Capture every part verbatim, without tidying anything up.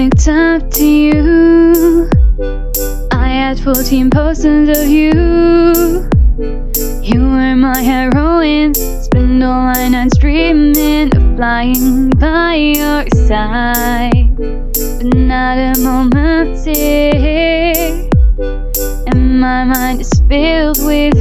looked up to you. I had fourteen posters of you. You were my heroine. Spend all my nights dreaming of flying by your side, but not a moment here, and my mind is filled with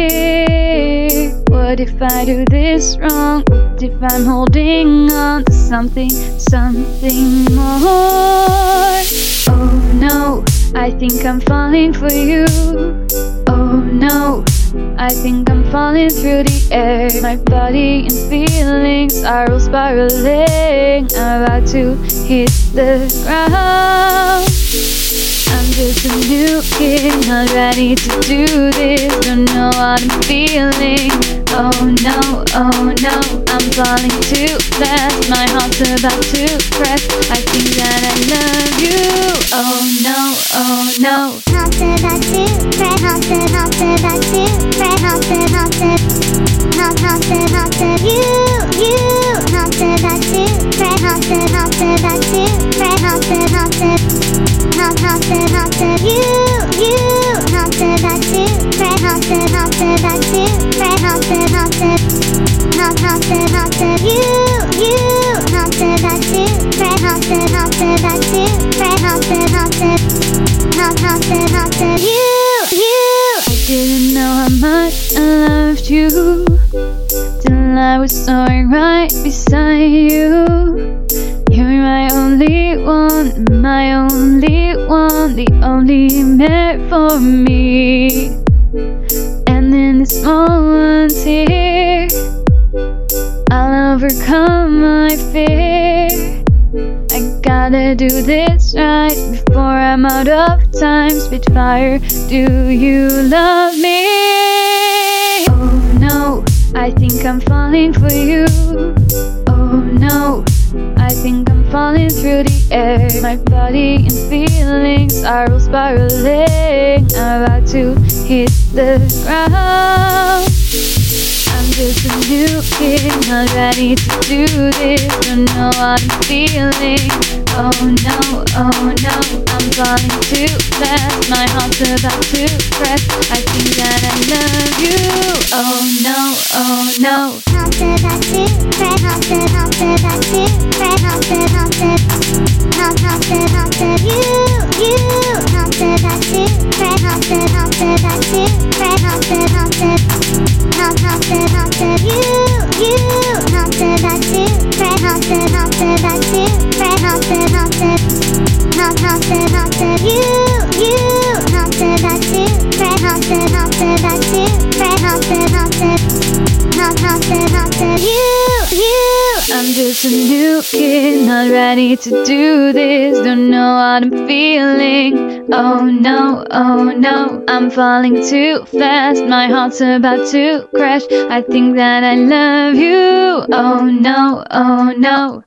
fear. What if I do this wrong? What if I'm holding on to something, something more? Oh no, I think I'm falling for you. Oh no, I think I'm falling through the air. My body and feelings are all spiraling. I'm about to hit the ground. I'm just a new kid, not ready to do this. Don't know what I'm feeling. Oh no, oh no, I'm falling too fast. My heart's about to crash. I think that I love you. Oh no, oh no. Heart's about to crash. Heart's about to crash. Heart's about to heart, heart's about to you, you. Heart's about to crash. Heart's about to crash. Heart's about to heart, heart's about to you, you. Heart's about to crash. Heart's about to crash. Heart's about to heart, heart's about to you, you. Heart's about to crash. Heart's about to crash. Heart's about to heart, heart's about to you, you. I didn't know how much I loved you till I was soaring right beside you. You're my only one, my only one, the only meant for me. And in this moment here, I'll overcome my fear. I gotta do this right before I'm out of time. Spitfire, do you love me? Oh no, I think I'm falling for you. Oh no, I think I'm falling through the air. My body and feelings are all spiraling. I'm about to hit the ground. I'm just a new kid, not ready to do this. Don't know what I'm feeling. Oh no, oh no, I'm falling too fast. My heart's about to crash. I think that I love you. Oh no, oh no. Heart's about to crash. Heart's about to crash. Heart's about to heart, heart's about to you, you. Heart's about to crash. Heart's about to crash. Heart's about to heart, heart's about to you, you. Heart's about to crash. Heart's about to crash. Heart's about to heart, heart's about to you, you. Heart's about to crash. Heart's about to crash. Heart's about to heart, heart's about to you, you. I'm just a new kid, not ready to do this. Don't know what I'm feeling. Oh no, oh no, I'm falling too fast. My heart's about to crash. I think that I love you. Oh no, oh no.